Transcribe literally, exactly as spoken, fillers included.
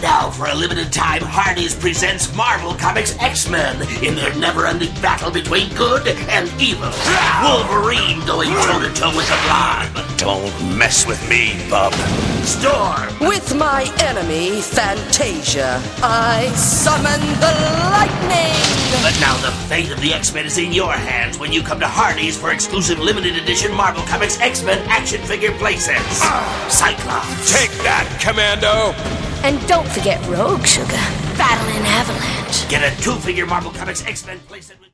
Now, for a limited time, Hardy's presents Marvel Comics X-Men in their never-ending battle between good and evil. Wolverine going toe-to-toe with the Blob. Don't mess with me, bub. Storm. With my enemy, Fantasia, I summon the lightning! But now the fate of the X-Men is in your hands when you come to Hardy's for exclusive limited edition Marvel Comics X-Men action figure playsets. Cyclops. Take that, Commando! And don't forget Rogue Sugar. Battle in Avalanche. Get a two-figure Marvel Comics X-Men playset with